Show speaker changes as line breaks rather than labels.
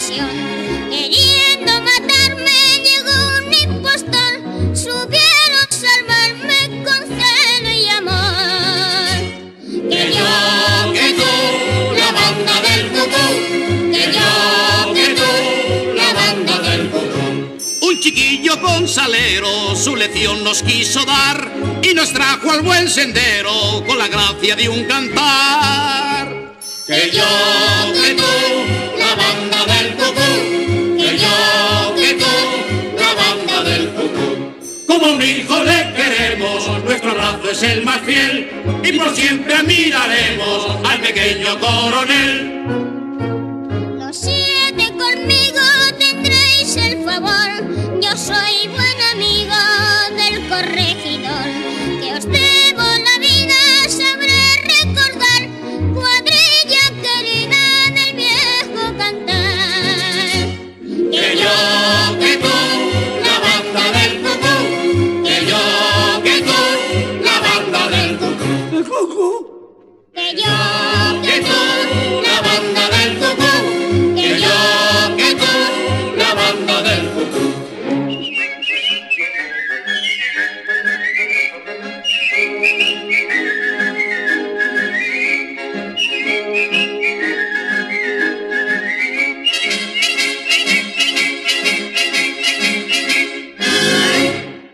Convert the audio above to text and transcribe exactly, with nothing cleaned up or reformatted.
ocasión. Queriendo matarme llegó un impostor, supieron salvarme con celo y amor.
Que yo, que tú, la banda del cucú, que yo, que tú, la banda del cucú.
Un chiquillo con salero su lección nos quiso dar y nos trajo al buen sendero con la gracia de un cantar.
Que yo, que tú, la banda del cucú, que yo, que tú, la banda del cucú.
Como un hijo le queremos, nuestro abrazo es el más fiel y por siempre admiraremos al pequeño coronel.
Lo siento.